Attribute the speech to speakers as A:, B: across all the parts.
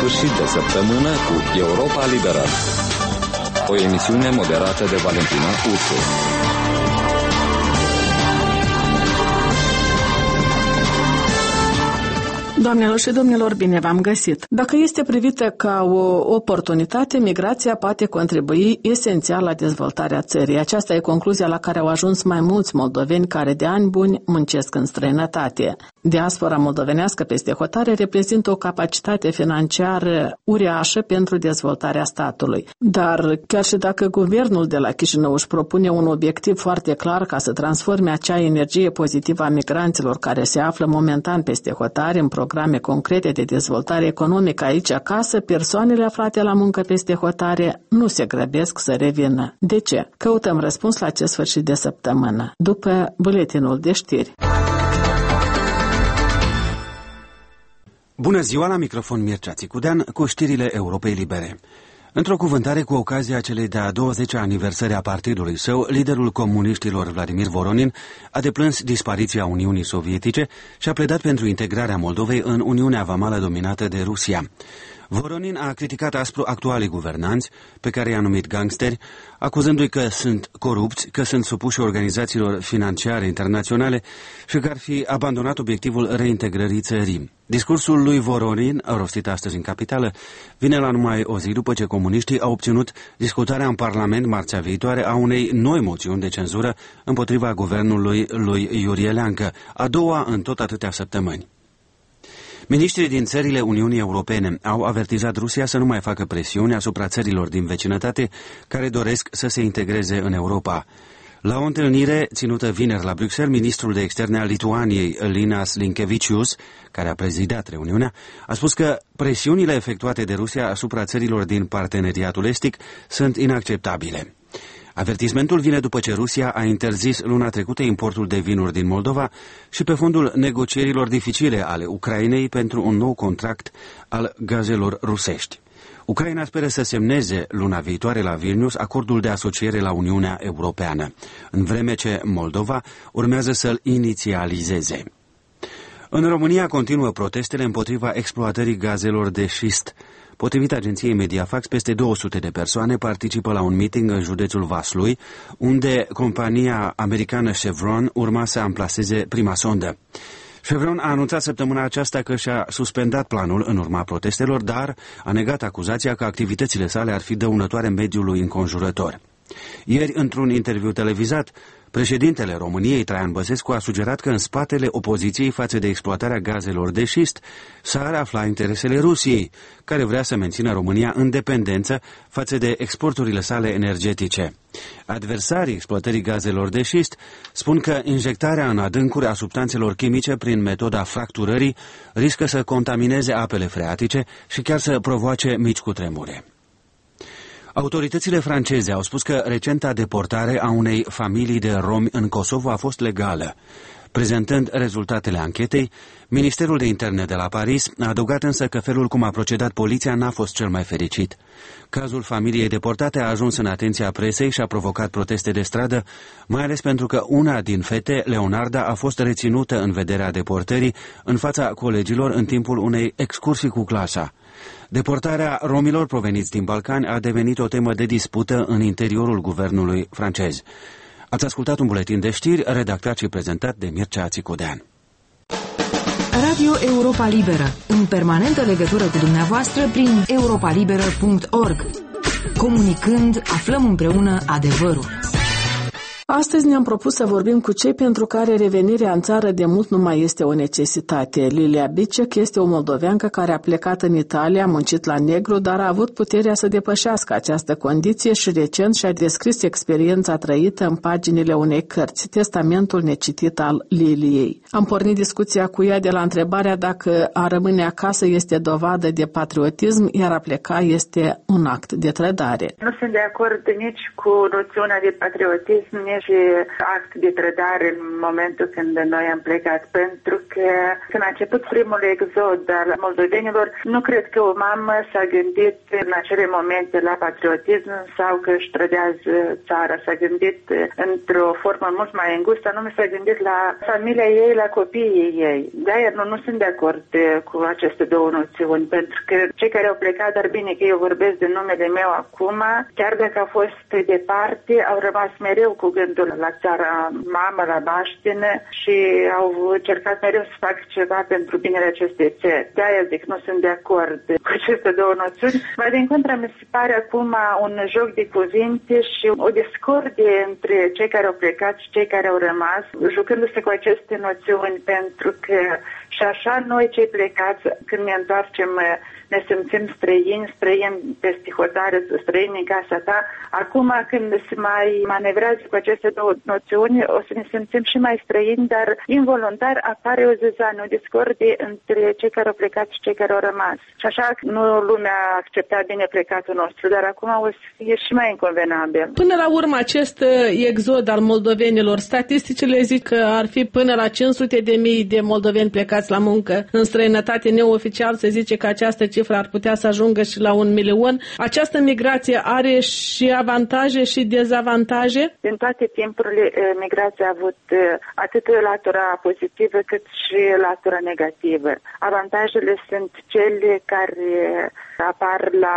A: sfârșit de săptămână cu Europa Liberă. O emisiune moderată de Valentina Ursu.
B: Doamnelor și domnilor, bine v-am găsit! Dacă este privită ca o oportunitate, migrația poate contribui esențial la dezvoltarea țării. Aceasta e concluzia la care au ajuns mai mulți moldoveni care de ani buni muncesc în străinătate. Diaspora moldovenească peste hotare reprezintă o capacitate financiară uriașă pentru dezvoltarea statului. Dar chiar și dacă guvernul de la Chișinău își propune un obiectiv foarte clar ca să transforme acea energie pozitivă a migranților care se află momentan peste hotare în programe concrete de dezvoltare economică aici acasă, persoanele aflate la muncă peste hotare nu se grăbesc să revină. De ce? Căutăm răspuns la acest sfârșit de săptămână, după buletinul de știri.
C: Bună ziua, la microfon Mircea Țicudean cu știrile Europei Libere. Într-o cuvântare cu ocazia celei de-a 20-a aniversări a partidului său, liderul comuniștilor Vladimir Voronin a deplâns dispariția Uniunii Sovietice și a pledat pentru integrarea Moldovei în Uniunea Vamală dominată de Rusia. Voronin a criticat aspru actualii guvernanți, pe care i-a numit gangsteri, acuzându-i că sunt corupți, că sunt supuși organizațiilor financiare internaționale și că ar fi abandonat obiectivul reintegrării țării. Discursul lui Voronin, rostit astăzi în capitală, vine la numai o zi după ce comuniștii au obținut discutarea în Parlament marțea viitoare a unei noi moțiuni de cenzură împotriva guvernului lui Iurie Leancă, a doua în tot atâtea săptămâni. Miniștrii din țările Uniunii Europene au avertizat Rusia să nu mai facă presiuni asupra țărilor din vecinătate care doresc să se integreze în Europa. La o întâlnire ținută vineri la Bruxelles, ministrul de externe al Lituaniei, Linas Linkevičius, care a prezidat reuniunea, a spus că presiunile efectuate de Rusia asupra țărilor din parteneriatul estic sunt inacceptabile. Avertismentul vine după ce Rusia a interzis luna trecută importul de vinuri din Moldova și pe fondul negocierilor dificile ale Ucrainei pentru un nou contract al gazelor rusești. Ucraina speră să semneze luna viitoare la Vilnius acordul de asociere la Uniunea Europeană, în vreme ce Moldova urmează să-l inițializeze. În România continuă protestele împotriva exploatării gazelor de șist. Potrivit agenției Mediafax, peste 200 de persoane participă la un meeting în județul Vaslui, unde compania americană Chevron urma să amplaseze prima sondă. Chevron a anunțat săptămâna aceasta că și-a suspendat planul în urma protestelor, dar a negat acuzația că activitățile sale ar fi dăunătoare mediului înconjurător. Ieri, într-un interviu televizat, președintele României, Traian Băsescu, a sugerat că în spatele opoziției față de exploatarea gazelor de șist s-ar afla interesele Rusiei, care vrea să mențină România în dependență față de exporturile sale energetice. Adversarii exploatării gazelor de șist spun că injectarea în adâncuri a substanțelor chimice prin metoda fracturării riscă să contamineze apele freatice și chiar să provoace mici cutremure. Autoritățile franceze au spus că recenta deportare a unei familii de romi în Kosovo a fost legală. Prezentând rezultatele anchetei, Ministerul de Interne de la Paris a adăugat însă că felul cum a procedat poliția n-a fost cel mai fericit. Cazul familiei deportate a ajuns în atenția presei și a provocat proteste de stradă, mai ales pentru că una din fete, Leonarda, a fost reținută în vederea deportării în fața colegilor în timpul unei excursii cu clasa. Deportarea romilor proveniți din Balcani a devenit o temă de dispută în interiorul guvernului francez. Ați ascultat un buletin de știri redactat și prezentat de Mircea Țicudean.
D: Radio Europa Liberă, în permanentă legătură cu dumneavoastră prin europalibera.org. Comunicând, aflăm împreună adevărul.
B: Astăzi ne-am propus să vorbim cu cei pentru care revenirea în țară de mult nu mai este o necesitate. Lilia Bicec este o moldoveancă care a plecat în Italia, a muncit la negru, dar a avut puterea să depășească această condiție și recent și-a descris experiența trăită în paginile unei cărți, Testamentul necitit al Liliei. Am pornit discuția cu ea de la întrebarea dacă a rămâne acasă este dovadă de patriotism, iar a pleca este un act de trădare.
E: Nu sunt de acord nici cu noțiunea de patriotism, și act de trădare în momentul când noi am plecat, pentru că când a început primul exod al moldovenilor, nu cred că o mamă s-a gândit în acele momente la patriotism sau că își trădează țara. S-a gândit într-o formă mult mai îngustă, anume s-a gândit la familia ei, la copiii ei. De-aia nu sunt de acord cu aceste două noțiuni, pentru că cei care au plecat, dar bine că eu vorbesc de numele meu acum, chiar dacă au fost departe, au rămas mereu cu gândul la țara mamă, la baștină și au încercat mereu să facă ceva pentru binele acestei țări. De-aia zic, nu sunt de acord cu aceste două noțiuni. Mai din contră, mi se pare acum un joc de cuvinte și o discordie între cei care au plecat și cei care au rămas, jucându-se cu aceste noțiuni, pentru că și așa noi cei plecați, când ne întoarcem, ne simțim străini peste hotare, străini în casa ta. Acum, când se mai manevrează cu aceste două noțiuni, o să ne simțim și mai străini, dar involuntar apare o zăzană, o discordie între cei care au plecat și cei care au rămas. Și așa nu lumea a acceptat bine plecatul nostru, dar acum o să fie și mai inconvenabil.
B: Până la urmă, acest exod al moldovenilor, statisticile zic că ar fi până la 500.000 de moldoveni plecați la muncă în străinătate. Neoficial se zice că această cifră ar putea să ajungă și la 1 milion. Această migrație are și avantaje și dezavantaje?
E: Din toate timpurile, migrația a avut atât latura pozitivă cât și latura negativă. Avantajele sunt cele care apar la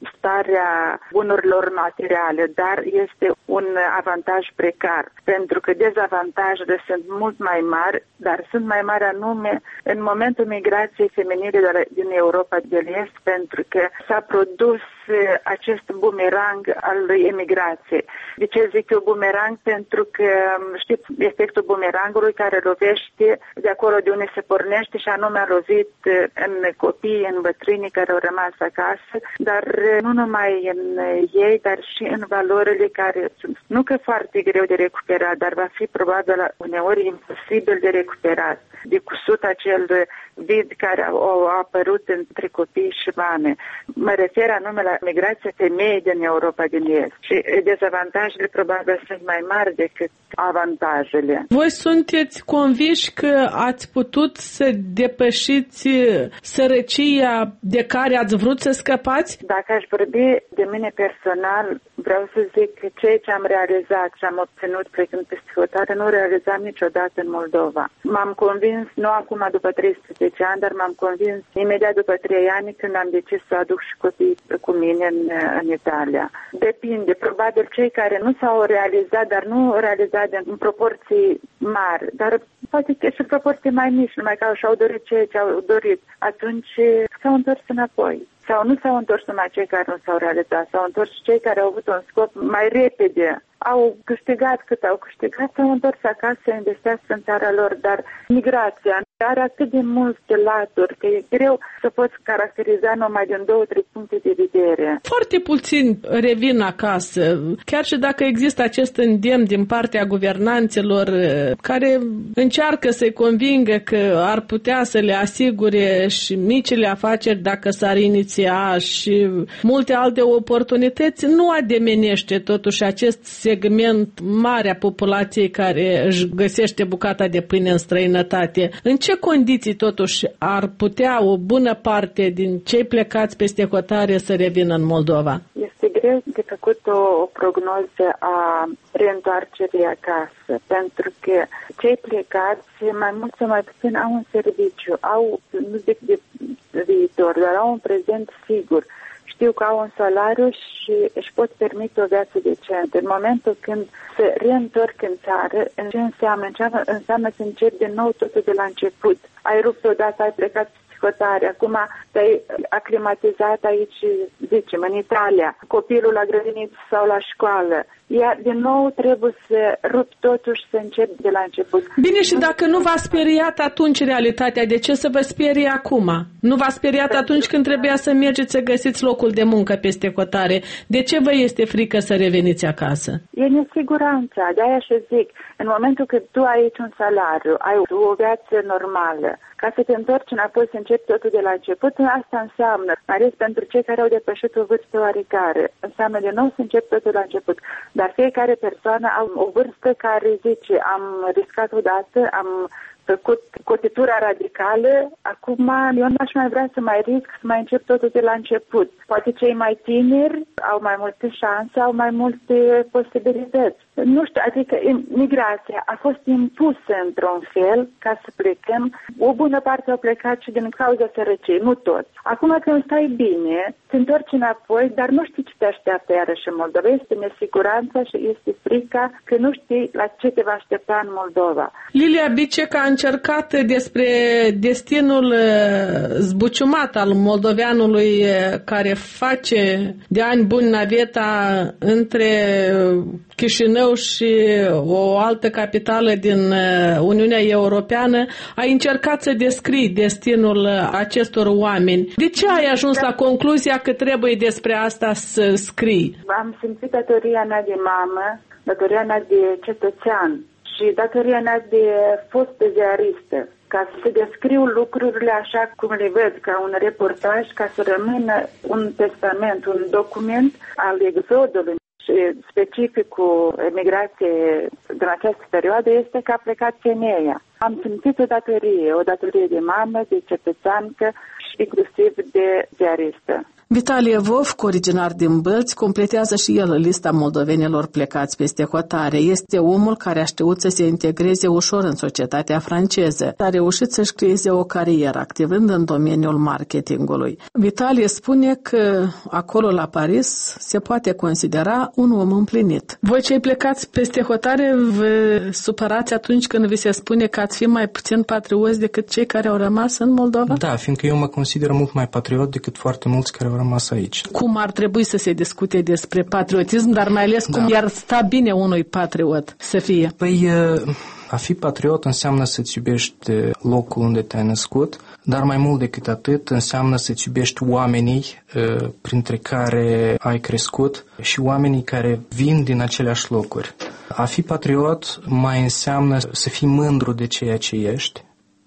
E: starea bunurilor materiale, dar este un avantaj precar, pentru că dezavantajele sunt mult mai mari, dar sunt mai mari anume în momentul migrației feminine din Europa de Est, pentru că s-a produs acest bumerang al emigrației. De ce zic eu bumerang? Pentru că știți efectul bumerangului care lovește de acolo de unde se pornește și anume a lovit în copii, în bătrânii care au rămas acasă, dar nu numai în ei, dar și în valorile care sunt nu că foarte greu de recuperat, dar va fi probabil uneori imposibil de recuperat. De cusut acel vid care a apărut între copii și mame. Mă refer anume la migrația femeii din Europa din Est. Și dezavantajele probabil sunt mai mari decât avantajele.
B: Voi sunteți convinși că ați putut să depășiți sărăcia de care ați vrut să scăpați?
E: Dacă aș vorbi de mine personal, vreau să zic că ceea ce am realizat și am obținut plecând peste hotare, nu realizam niciodată în Moldova. M-am convins, nu acum după 13 ani, dar m-am convins imediat după 3 ani când am decis să aduc și copiii cu mine în Italia. Depinde, probabil cei care nu s-au realizat, dar nu realizat în proporții mari, dar poate că și proporții mai mici, numai că și-au dorit ceea ce au dorit, atunci s-au întors înapoi. Sau nu s-au întors numai cei care nu s-au realizat, s-au întors cei care au avut un scop mai repede. Au câștigat cât au câștigat, s-au întors acasă să investească în țara lor, dar migrația are atât de multe laturi că e greu să poți caracteriza numai din 2-3 puncte de vedere.
B: Foarte puțin revin acasă, chiar și dacă există acest îndemn din partea guvernanților care încearcă să-i convingă că ar putea să le asigure și micile afaceri dacă s-ar iniția și multe alte oportunități, nu ademenește totuși acest segment mare a populației care își găsește bucata de pâine în străinătate. În ce condiții totuși ar putea o bună parte din cei plecați peste hotare să revină în Moldova?
E: Este greu de făcut o prognoză a reîntoarcerii acasă, pentru că cei plecați, mai mult sau mai puțin, au un serviciu, au, nu zic de viitor, dar au un prezent sigur. Știu că au un salariu și își pot permite o viață decentă. În momentul când se reîntorc în țară, ce înseamnă? Înseamnă să începi din nou totul de la început. Ai rupt odată, ai plecat hotare, acum te-ai aclimatizat aici, zicem, în Italia, copilul la grădiniță sau la școală. Iar din nou trebuie să rup totuși să încep de la început.
B: Bine, și dacă nu v-a speriat atunci realitatea, de ce să vă sperie acum? Nu v-a speriat atunci când trebuia să mergeți să găsiți locul de muncă peste hotare? De ce vă este frică să reveniți acasă?
E: E nesiguranța, de-aia și zic, în momentul când tu ai aici un salariu, ai o viață normală, ca să te întorci înapoi să începi totul de la început, asta înseamnă, mai ales pentru cei care au depășit o vârstă oarecare, înseamnă de nou să începi totul la început. Dar fiecare persoană are o vârstă care zice, am riscat odată, am făcut cotitura radicală, acum eu n-aș mai vrea să mai risc, să mai încep totul de la început. Poate cei mai tineri au mai multe șanse, au mai multe posibilități. Nu știu, adică migrația a fost impusă într-un fel ca să plecăm. O bună parte au plecat și din cauza sărăciei, nu toți. Acum când stai bine, te întorci înapoi, dar nu știi ce te așteaptă iarăși în Moldova. Este nesiguranța și este frica că nu știi la ce te va aștepta în Moldova.
B: Lilia Bicec a încercat despre destinul zbuciumat al moldoveanului care face de ani buni naveta între Chișinău și o altă capitală din Uniunea Europeană. Ai încercat să descrii destinul acestor oameni. De ce ai ajuns la concluzia că trebuie despre asta să scrii?
E: Am simțit datoria mea de mamă, datoria mea de cetățean și datoria mea de fostă ziaristă, ca să descriu lucrurile așa cum le văd, ca un reportaj, ca să rămână un testament, un document al exodului. Și specificul emigrației din această perioadă este că a plecat femeia. Am simțit o datorie de mamă, de cetățeancă și inclusiv de ziaristă.
B: Vitalie Vovc, originar din Bălți, completează și el lista moldovenilor plecați peste hotare. Este omul care a știut să se integreze ușor în societatea franceză. A reușit să-și creeze o carieră, activând în domeniul marketingului. Vitalie spune că acolo la Paris se poate considera un om împlinit. Voi cei plecați peste hotare vă supărați atunci când vi se spune că ați fi mai puțin patrioți decât cei care au rămas în Moldova?
F: Da, fiindcă eu mă consider mult mai patriot decât foarte mulți care au rămas aici.
B: Cum ar trebui să se discute despre patriotism, dar mai ales cum i-ar sta bine unui patriot să fie?
F: Păi, a fi patriot înseamnă să-ți iubești locul unde te-ai născut, dar mai mult decât atât înseamnă să-ți iubești oamenii printre care ai crescut și oamenii care vin din aceleași locuri. A fi patriot mai înseamnă să fii mândru de ceea ce ești.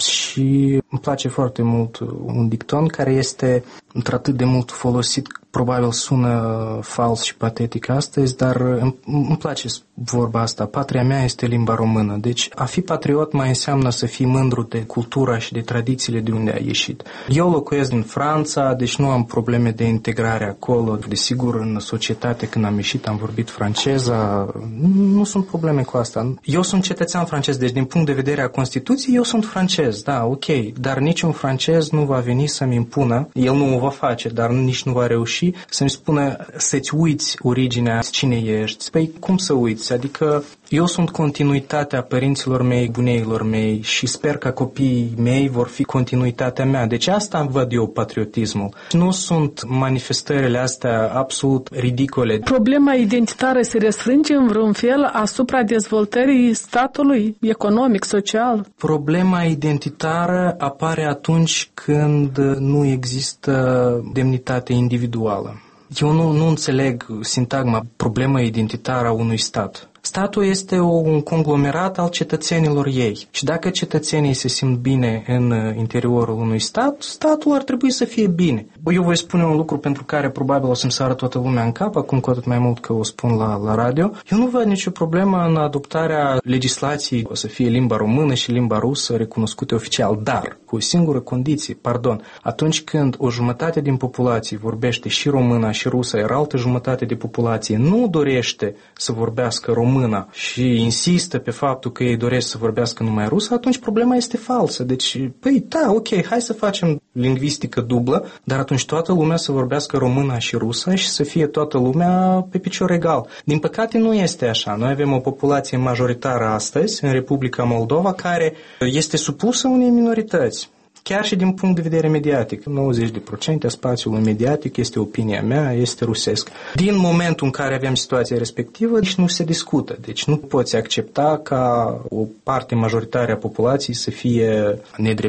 F: Și îmi place foarte mult un dicton care este într-atât de mult folosit, probabil sună fals și patetic astăzi, dar îmi place vorba asta. Patria mea este limba română. Deci a fi patriot mai înseamnă să fii mândru de cultura și de tradițiile de unde ai ieșit. Eu locuiesc din Franța, deci nu am probleme de integrare acolo. Desigur, în societate, când am ieșit, am vorbit franceza. Nu sunt probleme cu asta. Eu sunt cetățean francez, deci din punct de vedere a Constituției, eu sunt francez, da, ok. Dar niciun francez nu va veni să-mi impună, el nu o va face, dar nici nu va reuși să-mi spună să-ți uiți originea, cine ești. Păi cum să uiți? Adică eu sunt continuitatea părinților mei, buneilor mei și sper că copiii mei vor fi continuitatea mea. Deci asta văd eu patriotismul. Nu sunt manifestările astea absolut ridicole.
B: Problema identitară se restrânge în vreun fel asupra dezvoltării statului economic, social?
F: Problema identitară apare atunci când nu există demnitate individuală. Eu nu înțeleg sintagma problemă identitară a unui stat. Statul este un conglomerat al cetățenilor ei. Și dacă cetățenii se simt bine în interiorul unui stat, statul ar trebui să fie bine. Eu voi spune un lucru pentru care probabil o să-mi sară toată lumea în cap, acum cu atât mai mult că o spun la radio. Eu nu văd nicio problemă în adoptarea legislației o să fie limba română și limba rusă recunoscute oficial, dar cu o singură condiție, atunci când o jumătate din populație vorbește și româna și rusă, iar altă jumătate de populație nu dorește să vorbească română și insistă pe faptul că ei doresc să vorbească numai rusă, atunci problema este falsă. Deci, păi da, ok, hai să facem lingvistică dublă, dar atunci toată lumea să vorbească română și rusă și să fie toată lumea pe picior egal. Din păcate nu este așa. Noi avem o populație majoritară astăzi în Republica Moldova care este supusă unei minorități. Chiar și din punct de vedere mediatic. 90% a spațiului mediatic, este opinia mea, este rusesc. Din momentul în care avem situația respectivă, deci nu se discută. Deci nu poți accepta ca o parte majoritară a populației să fie nedrept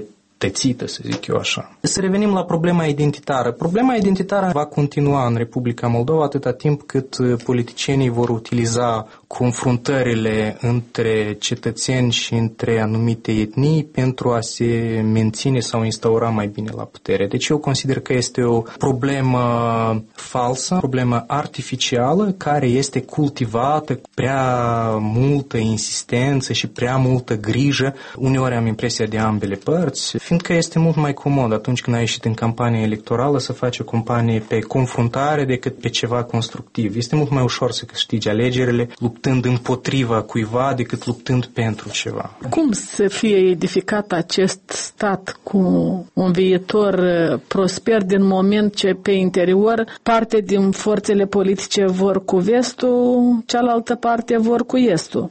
F: tățită, să zic eu așa. Să revenim la problema identitară. Problema identitară va continua în Republica Moldova atâta timp cât politicienii vor utiliza confruntările între cetățeni și între anumite etnii pentru a se menține sau instaura mai bine la putere. Deci eu consider că este o problemă falsă, o problemă artificială care este cultivată cu prea multă insistență și prea multă grijă. Uneori am impresia de ambele părți, fiindcă este mult mai comod atunci când ai ieșit în campanie electorală să faci o campanie pe confruntare decât pe ceva constructiv. Este mult mai ușor să câștigi alegerile luptând împotriva cuiva decât luptând pentru ceva.
B: Cum să fie edificat acest stat cu un viitor prosper din moment ce pe interior parte din forțele politice vor cu vestul, cealaltă parte vor cu estul?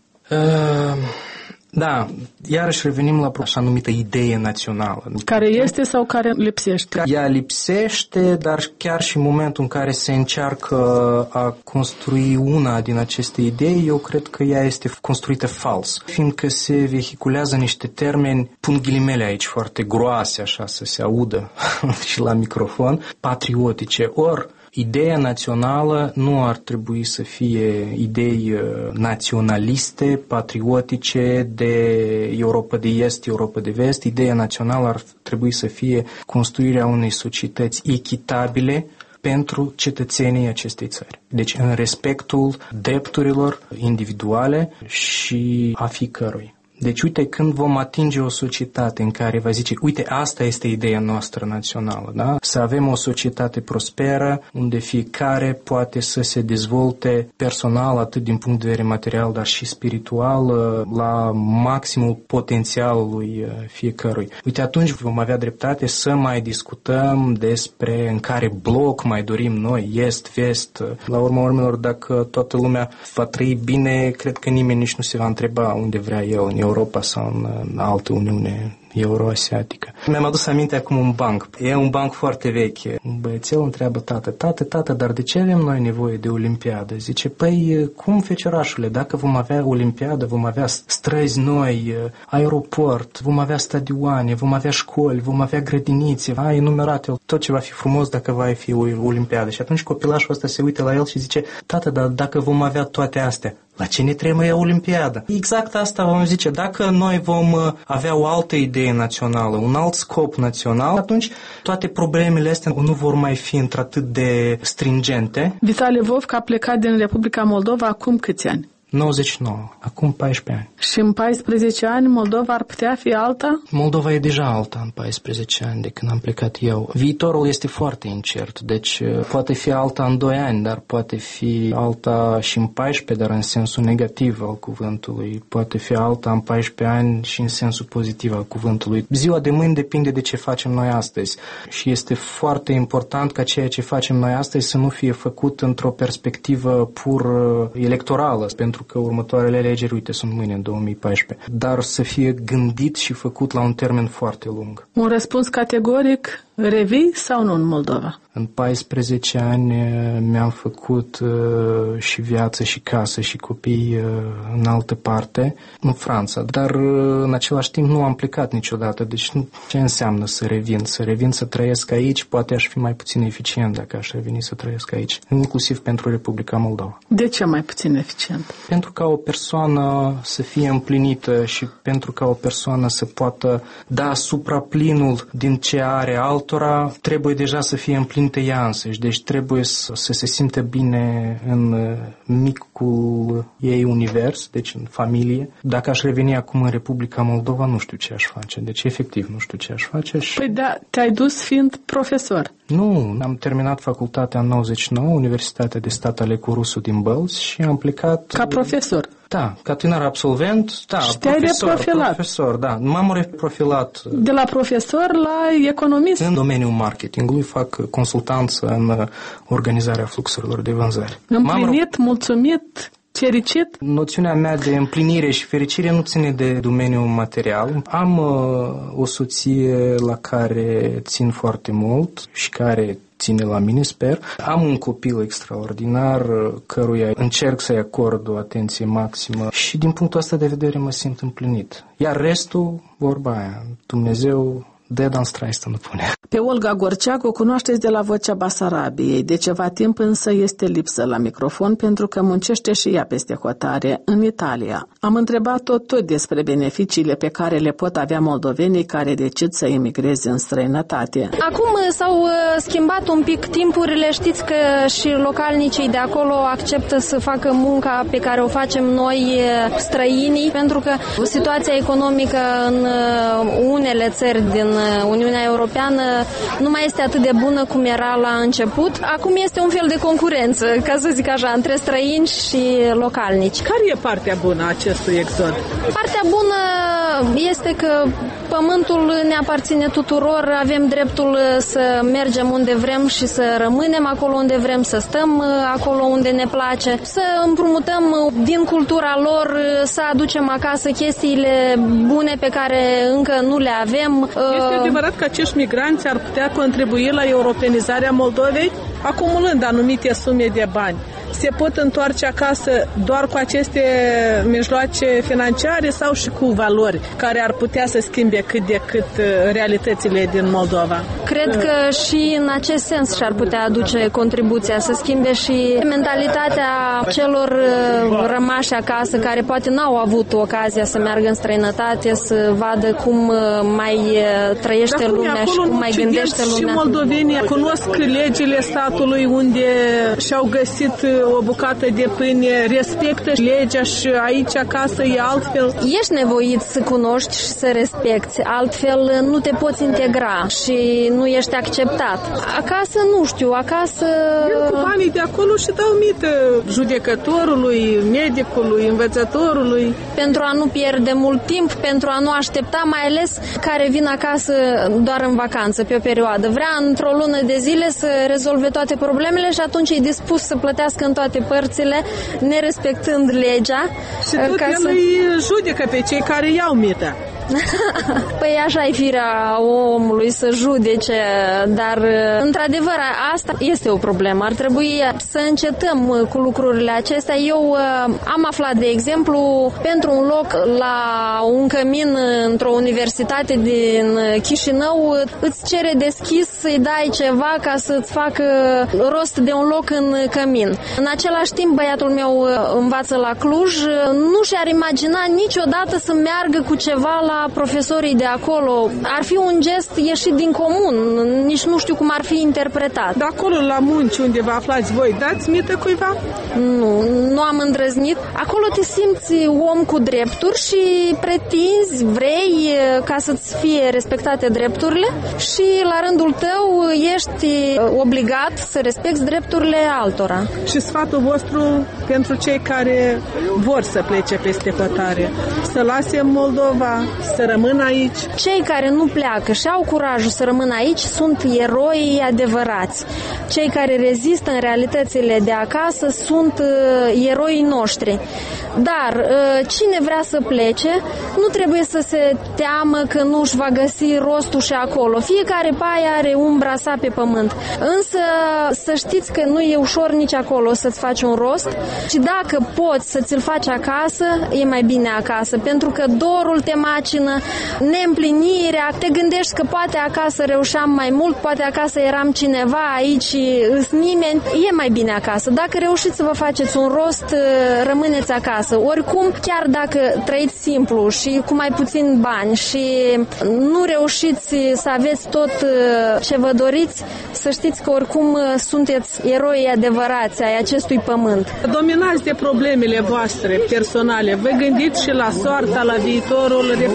F: Da, iarăși revenim la așa numită idee națională.
B: Care este sau care lipsește?
F: Ea lipsește, dar chiar și în momentul în care se încearcă a construi una din aceste idei, eu cred că ea este construită fals, fiindcă se vehiculează niște termeni, pun ghilimele aici foarte groase, așa să se audă și la microfon, patriotice, ori ideea națională nu ar trebui să fie idei naționaliste, patriotice de Europa de Est, Europa de Vest. Ideea națională ar trebui să fie construirea unei societăți echitabile pentru cetățenii acestei țări. Deci în respectul drepturilor individuale și a fiecărui. Deci, uite, când vom atinge o societate în care va zice, uite, asta este ideea noastră națională, da? Să avem o societate prosperă, unde fiecare poate să se dezvolte personal, atât din punct de vedere material, dar și spiritual, la maximul potențialului fiecărui. Uite, atunci vom avea dreptate să mai discutăm despre în care bloc mai dorim noi, est, vest. La urma urmelor, dacă toată lumea va trăi bine, cred că nimeni nici nu se va întreba unde vrea el, în Europa sau în altă Uniune euroasiatică. Mi-am adus aminte acum un banc. E un banc foarte vechi. Un băiețel întreabă tată, dar de ce avem noi nevoie de olimpiadă? Zice, păi, cum, feciorașule, dacă vom avea olimpiadă, vom avea străzi noi, aeroport, vom avea stadioane, vom avea școli, vom avea grădinițe, a enumerat el tot ce va fi frumos dacă va fi o olimpiadă. Și atunci copilașul ăsta se uită la el și zice, tată, dar dacă vom avea toate astea, la ce ne trebuie olimpiada? Exact asta vom zice. Dacă noi vom avea o altă idee națională, un alt scop național, atunci toate problemele astea nu vor mai fi într-atât de stringente.
B: Vitali Vovca a plecat din Republica Moldova acum câți ani?
F: 99, acum 14 ani.
B: Și în 14 ani Moldova ar putea fi alta?
F: Moldova e deja alta în 14 ani de când am plecat eu. Viitorul este foarte incert, deci poate fi alta în 2 ani, dar poate fi alta și în 14, dar în sensul negativ al cuvântului. Poate fi alta în 14 ani și în sensul pozitiv al cuvântului. Ziua de mâine depinde de ce facem noi astăzi și este foarte important ca ceea ce facem noi astăzi să nu fie făcut într-o perspectivă pur electorală, pentru că următoarele alegeri, uite, sunt mâine, în 2014, dar să fie gândit și făcut la un termen foarte lung.
B: Un răspuns categoric, revii sau nu în Moldova?
F: În 14 ani mi-am făcut și viață și casă și copii în altă parte, în Franța, dar în același timp nu am plecat niciodată, deci ce înseamnă să revin? Să revin să trăiesc aici, poate aș fi mai puțin eficient dacă aș reveni să trăiesc aici, inclusiv pentru Republica Moldova.
B: De ce mai puțin eficient?
F: Pentru ca o persoană să fie împlinită și pentru ca o persoană să poată da supraplinul din ce are altora, trebuie deja să fie împlinită ea însăși, deci trebuie să se simtă bine în micul ei univers, deci în familie. Dacă aș reveni acum în Republica Moldova, nu știu ce aș face, deci efectiv nu știu ce aș face.
B: Păi da, te-ai dus fiind profesor.
F: Nu, am terminat facultatea în 99, Universitatea de Stat Alecu Rusu din Bălți și am plecat...
B: Ca profesor?
F: Da, ca tânăr absolvent, da,
B: și te-ai reprofilat?
F: Profesor, da, m-am reprofilat.
B: De la profesor la economist?
F: În domeniul marketingului fac consultanță în organizarea fluxurilor de vânzări.
B: Împlinit, mulțumit? fericit?
F: Noțiunea mea de împlinire și fericire nu ține de domeniul material. Am o soție la care țin foarte mult și care ține la mine, sper. Am un copil extraordinar căruia încerc să-i acord o atenție maximă și din punctul ăsta de vedere mă simt împlinit. Iar restul, vorba aia, Dumnezeu dă dan straistă, nu pune.
B: Pe Olga Gorceac o cunoașteți de la Vocea Basarabiei. De ceva timp însă este lipsă la microfon pentru că muncește și ea peste hotare în Italia. Am întrebat-o tot despre beneficiile pe care le pot avea moldovenii care decid să emigreze în străinătate.
G: Acum s-au schimbat un pic timpurile. Știți că și localnicii de acolo acceptă să facă munca pe care o facem noi străinii, pentru că situația economică în unele țări din Uniunea Europeană nu mai este atât de bună cum era la început. Acum este un fel de concurență, ca să zic așa, între străini și localnici.
B: Care e partea bună a acestui exod?
G: Partea bună este că pământul ne aparține tuturor, avem dreptul să mergem unde vrem și să rămânem acolo unde vrem, să stăm acolo unde ne place, să împrumutăm din cultura lor, să aducem acasă chestiile bune pe care încă nu le avem.
B: Este adevărat că acești migranți ar putea contribui la europenizarea Moldovei, acumulând anumite sume de bani. Se pot întoarce acasă doar cu aceste mijloace financiare sau și cu valori care ar putea să schimbe cât de cât realitățile din Moldova?
G: Cred că și în acest sens și-ar putea aduce contribuția, să schimbe și mentalitatea celor rămași acasă, care poate n-au avut ocazia să meargă în străinătate, să vadă cum mai trăiește lumea și cum mai gândește lumea.
B: Și moldovenii cunosc legile statului unde și-au găsit o bucată de pâine, respectă legea și aici acasă e altfel.
G: Ești nevoit să cunoști și să respecti, altfel nu te poți integra și nu ești acceptat. Acasă nu știu, acasă...
B: Eu cu banii de acolo și dau mită judecătorului, medicului, învățătorului.
G: Pentru a nu pierde mult timp, pentru a nu aștepta, mai ales care vin acasă doar în vacanță, pe o perioadă. Vrea într-o lună de zile să rezolve toate problemele și atunci e dispus să plătească în toate părțile, nerespectând legea.
B: Și tot el îi judecă pe cei care iau mită.
G: Păi așa e firea omului să judece, dar într-adevăr asta este o problemă. Ar trebui să încetăm cu lucrurile acestea. Eu am aflat, de exemplu, pentru un loc la un cămin într-o universitate din Chișinău, îți cere deschis să-i dai ceva ca să-ți facă rost de un loc în cămin. În același timp, băiatul meu învață la Cluj, nu și-ar imagina niciodată să meargă cu ceva la profesorii de acolo. Ar fi un gest ieșit din comun, nici nu știu cum ar fi interpretat.
B: De acolo la munci unde vă aflați voi, dați mită cuiva?
G: Nu am îndrăznit. Acolo te simți om cu drepturi și pretinzi, vrei ca să-ți fie respectate drepturile și la rândul tău ești obligat să respecti drepturile altora.
B: Și sfatul vostru pentru cei care vor să plece peste hotare, să lase Moldova, să rămână aici?
G: Cei care nu pleacă și au curajul să rămână aici sunt eroi adevărați. Cei care rezistă în realitățile de acasă sunt eroii noștri. Dar cine vrea să plece nu trebuie să se teamă că nu își va găsi rostul și acolo. Fiecare paie are umbra sa pe pământ. Însă să știți că nu e ușor nici acolo să-ți faci un rost și dacă poți să ți-l faci acasă, e mai bine acasă, pentru că dorul te macină, neîmplinirea, te gândești că poate acasă reușeam mai mult, poate acasă eram cineva, aici îs nimeni, e mai bine acasă. Dacă reușiți să vă faceți un rost, rămâneți acasă. Oricum, chiar dacă trăiți simplu și cu mai puțin bani și nu reușiți să aveți tot ce vă doriți, să știți că oricum sunteți eroi adevărați ai acestui pământ.
B: Dominați de problemele voastre personale. Vă gândiți și la soarta, la viitorul Republicii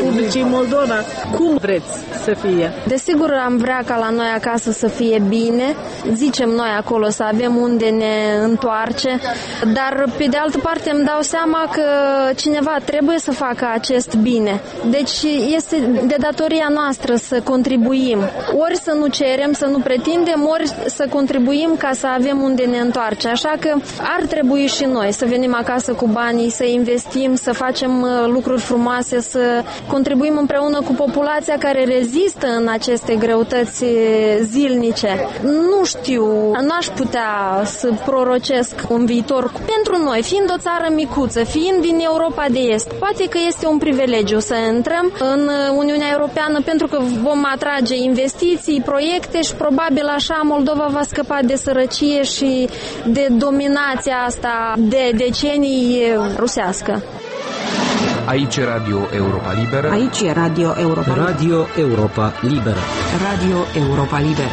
B: Republicii Moldova. Cum vreți să fie?
G: Desigur am vrea ca la noi acasă să fie bine, zicem noi acolo să avem unde ne întoarce, dar pe de altă parte îmi dau seama că cineva trebuie să facă acest bine. Deci este de datoria noastră să contribuim. Ori să nu cerem, să nu pretindem, ori să contribuim ca să avem unde ne întoarce. Așa că ar trebui și noi să venim acasă cu banii, să investim, să facem lucruri frumoase, să contribuim împreună cu populația care rezistă în aceste greutăți zilnice. Nu știu, n-aș putea să prorocesc un viitor pentru noi, fiind o țară micuță, fiind din Europa de Est. Poate că este un privilegiu să intrăm în Uniunea Europeană pentru că vom atrage investiții, proiecte și probabil așa Moldova va scăpa de sărăcie și de dominația asta de decenii rusească.
H: Aici e Radio Europa Liberă.
D: Aici e Radio Europa Liberă.
I: Radio Europa Liberă.
D: Radio Europa Liberă.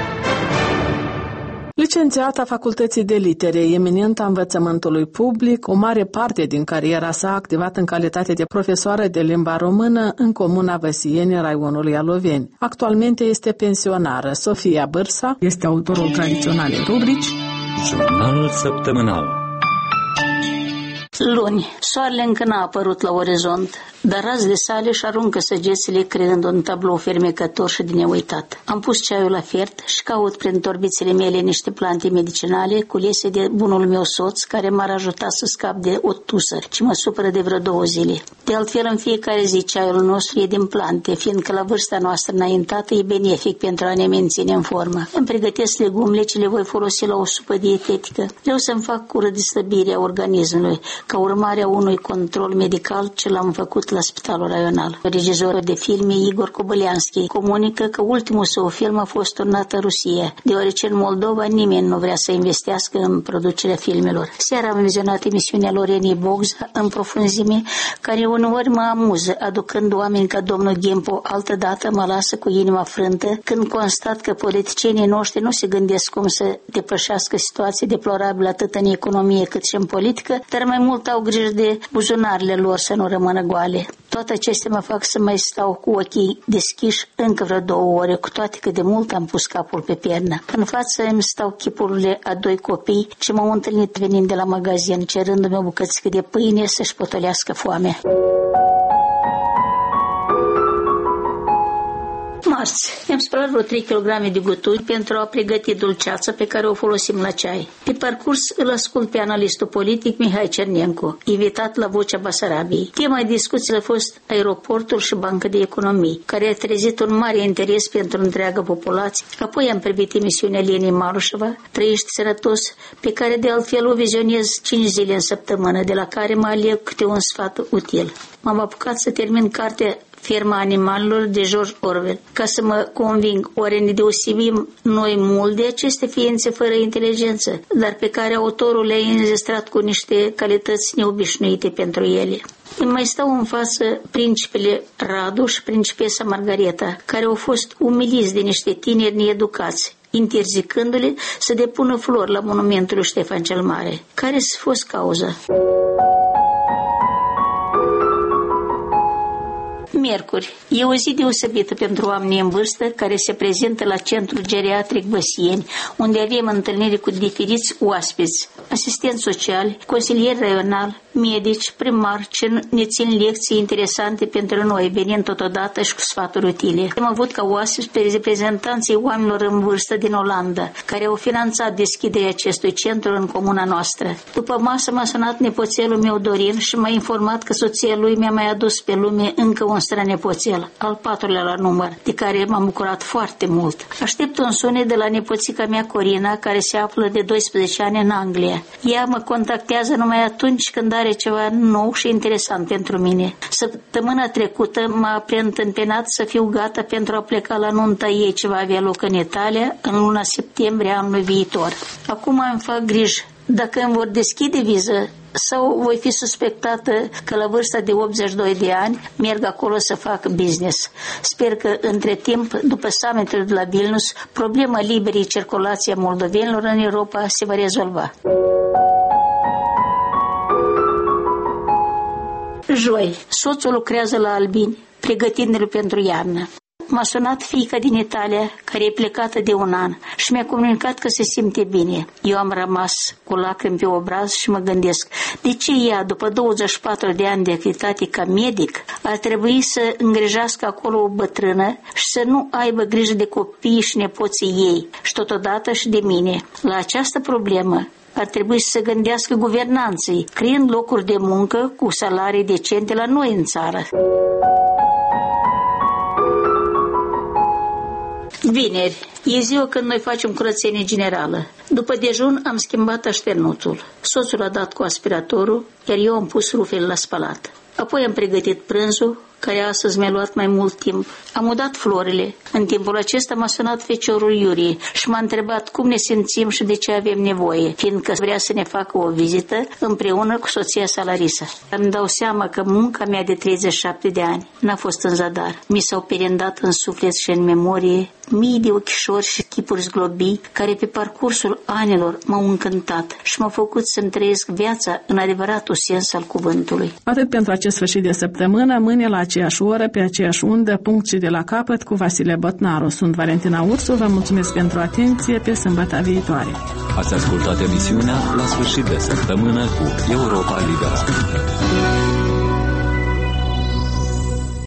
B: Licențiata Facultății de Litere, eminentă a învățământului public, o mare parte din cariera sa a activat în calitate de profesoară de limba română în comuna Văsieni, raionului Aloveni. Actualmente este pensionară. Sofia Bârsa este autorul tradiționalei rubrici
A: Jurnalul săptămânal.
J: Luni, soarele încă n-a apărut la orizont, dar razele sale își aruncă săgețile creând un tablou fermecător și de neuitat. Am pus ceaiul la fiert și caut prin torbițele mele niște plante medicinale culese de bunul meu soț, care m-ar ajuta să scap de o tusă, ce mă supără de vreo 2 zile. De altfel, în fiecare zi ceaiul nostru e din plante, fiindcă la vârsta noastră înaintată e benefic pentru a ne menține în formă. Îmi pregătesc legumele ce le voi folosi la o supă dietetică. Vreau să-mi fac cură de slăbire a organismului, ca urmare a unui control medical ce l-am făcut la Spitalul Raional. Regizorul de filme Igor Kobălianski comunică că ultimul său film a fost turnat în Rusia, deoarece în Moldova nimeni nu vrea să investească în producerea filmelor. Seara am vizionat emisiunea Lorenii Bogza în profunzime, care uneori mă amuză, aducând oameni ca domnul Ghempo. Altădată mă lasă cu inima frântă când constat că politicienii noștri nu se gândesc cum să depășească situații deplorabile atât în economie cât și în politică, dar mai mult au grijă de buzunarele lor să nu rămână goale. Toate acestea mă fac să mai stau cu ochii deschiși încă vreo 2 ore, cu toate că de mult am pus capul pe pernă. În față îmi stau chipurile a 2 copii ce m-au întâlnit venind de la magazin, cerându-mi o bucățică de pâine să-și potolească foamea. Marți, mi-am spălat vreo 3 kg de guturi pentru a pregăti dulceața pe care o folosim la ceai. Pe parcurs îl ascult pe analistul politic Mihai Cernencu, invitat la Vocea Basarabiei. Tema discuției a fost aeroportul și Banca de Economii, care a trezit un mare interes pentru întreaga populație. Apoi am privit emisiunea Lenii Marușeva, Trăiești sănătos, pe care de altfel o vizionez 5 zile în săptămână, de la care mă aleg câte un sfat util. M-am apucat să termin cartea Ferma animalelor de George Orwell, ca să mă conving, oare ne deosebim noi mult de aceste ființe fără inteligență, dar pe care autorul le-a înzestrat cu niște calități neobișnuite pentru ele. Îmi mai stau în față principele Radu și principesa Margareta, care au fost umiliți de niște tineri needucați, interzicându-le să depună flori la monumentul lui Ștefan cel Mare. Care s-a fost cauza? Miercuri. E o zi deosebită pentru oamenii în vârstă care se prezintă la Centrul Geriatric Văsieni, unde avem întâlniri cu diferiți oaspeți, asistenți sociali, consilieri raionali, medici, primari, ce ne țin lecții interesante pentru noi, venind totodată și cu sfaturi utile. Am avut ca oaspeți pe reprezentanții oamenilor în vârstă din Olanda, care au finanțat deschiderea acestui centru în comuna noastră. După masă m-a sunat nepoțelul meu Dorin și m-a informat că soția lui mi-a mai adus pe lume încă un strănepoțel, al 4-lea la număr, de care m-am bucurat foarte mult. Aștept un sunet de la nepoțica mea Corina, care se află de 12 ani în Anglia. Ea mă contactează numai atunci când are ceva nou și interesant pentru mine. Săptămâna trecută m-a preîntâmpinat să fiu gata pentru a pleca la nunta ei ce va avea loc în Italia în luna septembrie anului viitor. Acum îmi fac griji dacă îmi vor deschide viză sau voi fi suspectată că la vârsta de 82 de ani merg acolo să fac business. Sper că între timp, după summitul de la Vilnius, problema liberei circulației a moldovenilor în Europa se va rezolva. Joi, soțul lucrează la Albini. pregătindu-le pentru iarnă. M-a sunat fiica din Italia, care e plecată de 1 an și mi-a comunicat că se simte bine. Eu am rămas cu lacrimi pe obraz și mă gândesc, de ce ea, după 24 de ani de activitate ca medic, ar trebui să îngrijească acolo o bătrână și să nu aibă grijă de copiii și nepoții ei și totodată și de mine. La această problemă ar trebui să se gândească guvernanții, creând locuri de muncă cu salarii decente la noi în țară. Vineri, e ziua când noi facem curățenie generală. După dejun am schimbat așternuțul. Soțul a dat cu aspiratorul, iar eu am pus rufele la spălat. Apoi am pregătit prânzul, care astăzi mi-a luat mai mult timp. Am udat florile. În timpul acesta m-a sunat feciorul Iurie și m-a întrebat cum ne simțim și de ce avem nevoie, fiindcă vrea să ne facă o vizită împreună cu soția sa Larisa. Îmi dau seama că munca mea de 37 de ani n-a fost în zadar. Mi s-au perindat în suflet și în memorie mii de ochișori și chipuri zglobii care pe parcursul anilor m-au încântat și m-au făcut să-mi trăiesc viața în adevăratul sens al cuvântului.
B: Atât pentru acest sfârșit de săptămână, mâine la aceeași oră, pe aceeași undă, punct și de la capăt, cu Vasile Botnaru. Sunt Valentina Ursu, vă mulțumesc pentru atenție, pe sâmbătă viitoare.
A: Ați ascultat emisiunea La sfârșit de săptămână cu Europa Liberă.